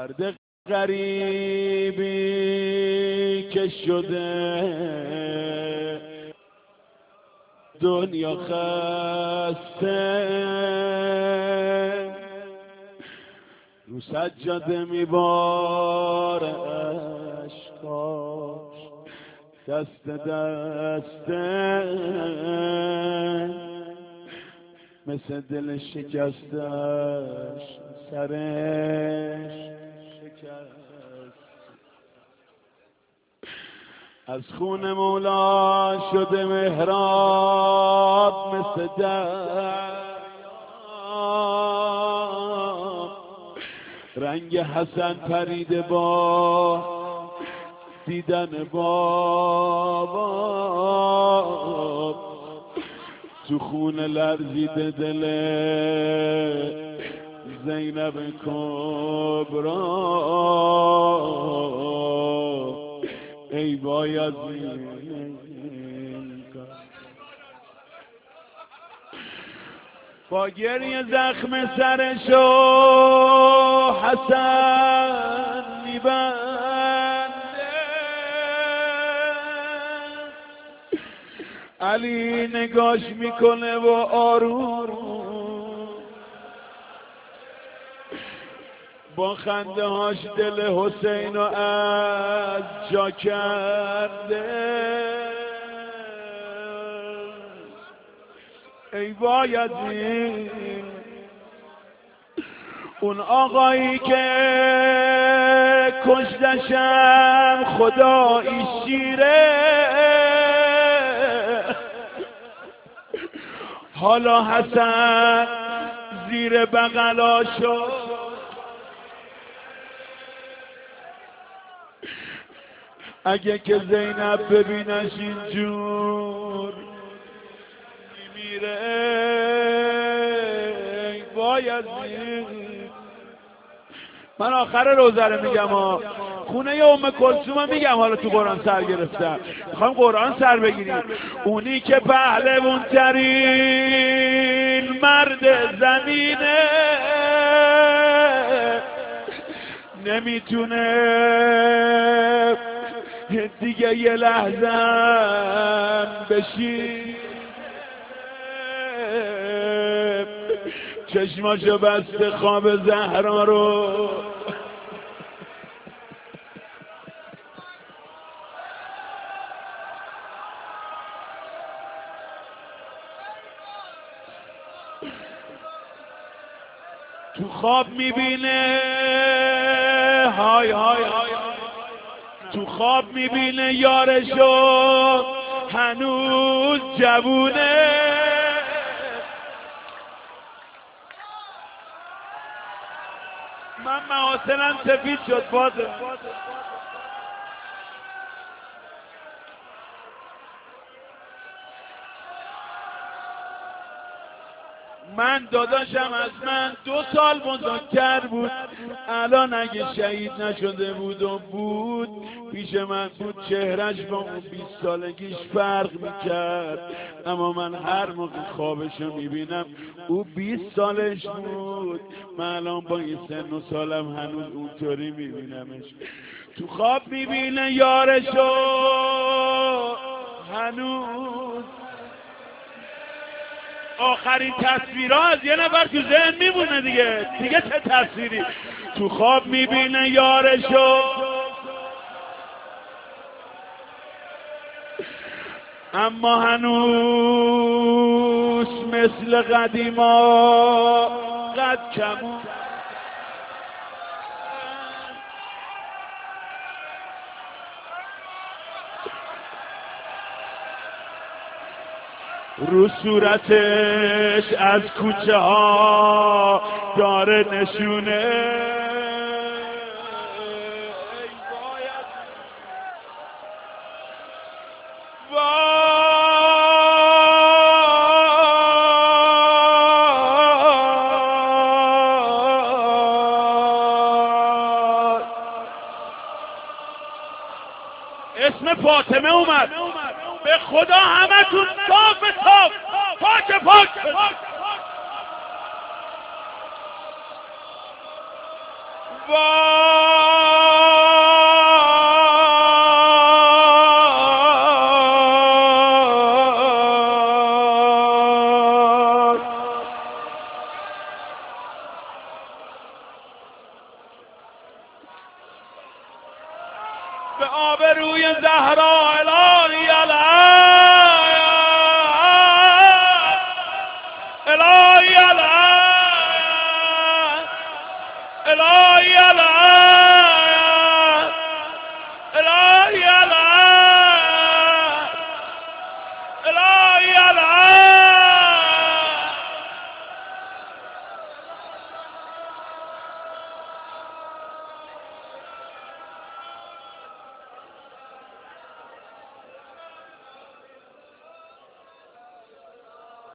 مرد غریبی که شده دنیا خسته، رو سجاده میباره عشقاش دست دسته، مثل دل شکستش سرش شکست. از خون مولا شده محراب مثل دریا، رنگ حسن پریده با دیدن بابا، تو خون لرزیده دل زینب کبرا، ای باید با گریه زخم سرشو حسن میبنده، علی نگاش میکنه و آروم با خنده هاش دل حسین رو از جا کرده، ای بایزید اون آقایی که کشتشم خدایی شیره، حالا حسن زیر بغلاشو اگه که زینب ببینش اینجور میمیره، باید من آخر روزه رو میگم خونه ام کلثوم میگم، حالا تو قرآن سر گرفتم میخوام قرآن سر بگیریم. اونی که پهلوون ترین مرد زمینه نمیتونه دیگه یه لحظه بشی، چشماشو بسته خواب زهرا رو تو خواب میبینه، های های های تو خواب میبینه یارشو هنوز جوونه، من محاسنم سفید شد بازه. من داداشم از من 2 سال بزرگتر بود، الان اگه شهید نشده بود و بود پیش من بود چهرش با اون 20 سالگیش فرق میکرد، اما من هر موقع خوابشو میبینم او 20 سالش بود، من الان با این سن و سالم هنوز اونطوری میبینمش. تو خواب میبینه یارشو هنوز، آخرین تصویرها از یه نفر تو ذهن میمونه دیگه چه تصویری. تو خواب میبینه یارشو اما هنوز مثل قدیما قد کمون، رو صورتش از کوچه ها داره نشونه، اسم فاطمه اومد، به خدا همتون صاف پاک به آبروی زهرا الهی الحق